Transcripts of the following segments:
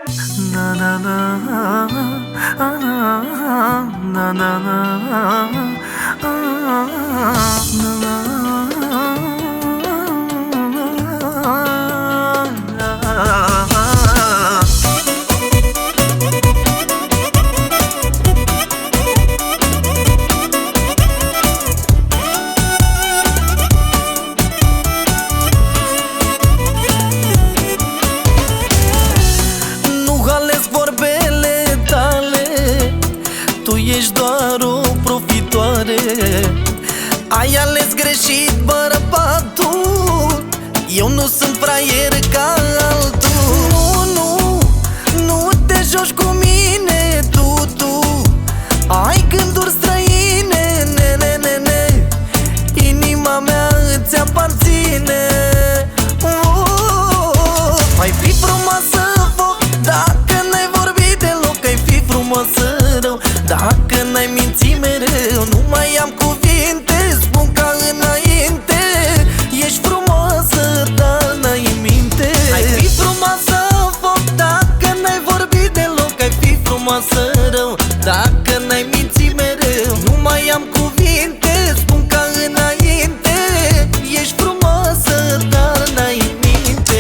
Na na na na na na ești doar o profitoare. Ai ales greșit bărbatul, eu nu sunt fraier ca altul. Nu te joci cu mine, tu ai gânduri străine, ne. Inima mea îți aparține. Ai fi frumoasă foc dacă n-ai vorbit deloc. Ai fi frumoasă rău dacă n-ai mințit mereu. Nu mai am cuvinte, spun ca înainte. Ești frumoasă, dar n-ai minte. Ai fi frumoasă foc dacă n-ai vorbit deloc. Ai fi frumoasă rău dacă n-ai mințit mereu. Nu mai am cuvinte, spun ca înainte. Ești frumoasă, dar n-ai minte.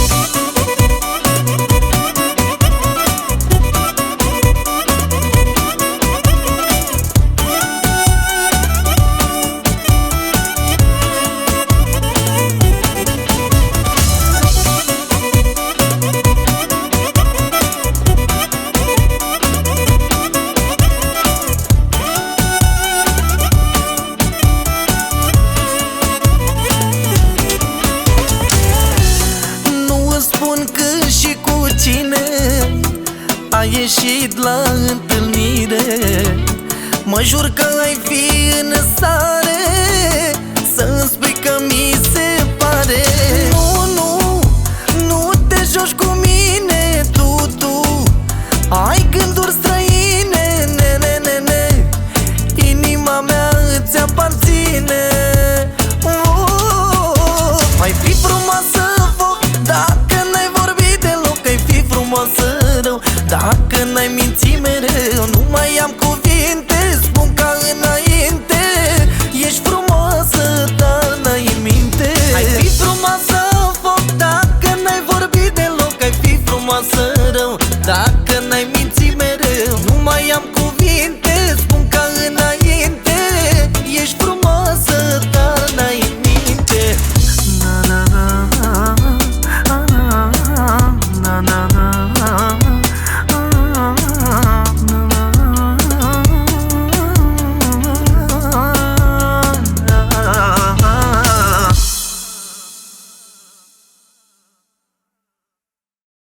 Spun că și cu cine ai ieșit la întâlnire. Mă jur că ai fi în stare să-mi spui că mi se pare. Nu te joci cu mine, tu ai gânduri străine, ne. Inima mea îți aparține. Ai fi frumoasă dacă n-ai vorbit deloc. Ai fi frumoasă rău dacă n-ai mințit mereu. Nu mai am cuvinte,